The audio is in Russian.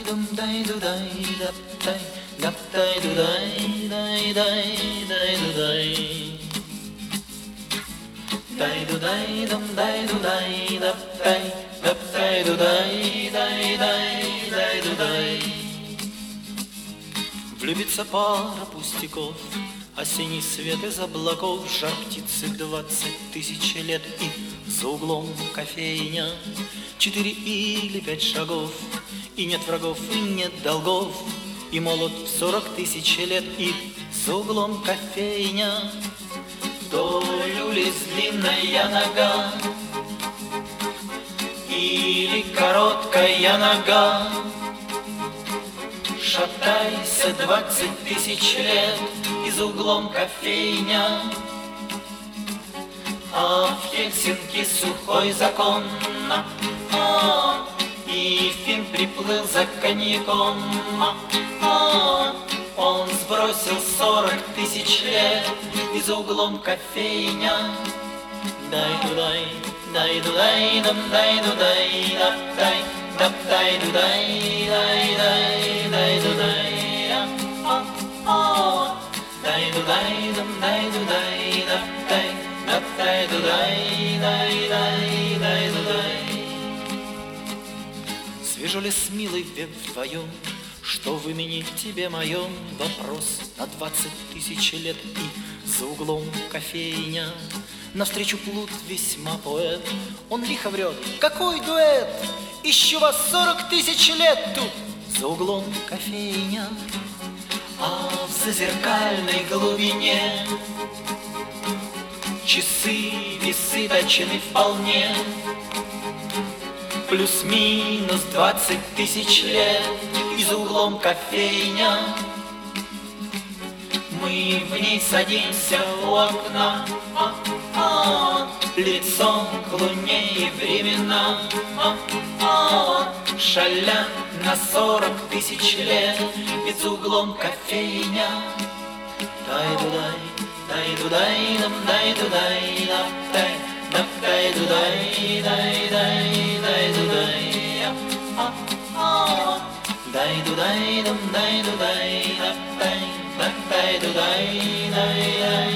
дум дай ду дай дап дай ду дай ду дай ду дай дум дай ду дай дап дай ду дай ду дай. Влюбится пара пустяков, осенний свет из облаков, жар птицы 20 тысяч лет, и за углом кофейня 4 или 5 шагов, и нет врагов, и нет долгов, и молод в 40 тысяч лет, и за углом кофейня. То люлись длинная нога или короткая нога, шатайся 20 тысяч лет, и за углом кофейня. А в Хельсинки сухой закон, и Фин приплыл за коньяком. Он сбросил 40 тысяч лет, и за углом кофейня. Дай ду дай, дай ду дай, дам дай ду дай, дап дай ду дай, дай ду дай, дай ду дай, дам дай ду дай, дап дай ду дай, дай ду дай. Свежо ли с милой вдвоем, что в имени тебе моем вопрос на 20 тысяч лет, и за углом кофейня. Навстречу плут весьма поэт, он лихо врет: какой дуэт, ищу вас 40 тысяч лет, тут за углом кофейня. А в зазеркальной глубине часы, весы точены вполне, плюс-минус 20 тысяч лет, и за углом кофейня. Мы в ней садимся у окна, лицом к луне и времена, шаля на 40 тысяч лет, ведь за углом кофейня. Дай ду дай, дай ду дай, дам дай ду дай, дап дай ду дай, дай ду дай, дай ду дай, дам дай ду дай, дап дай ду дай, дай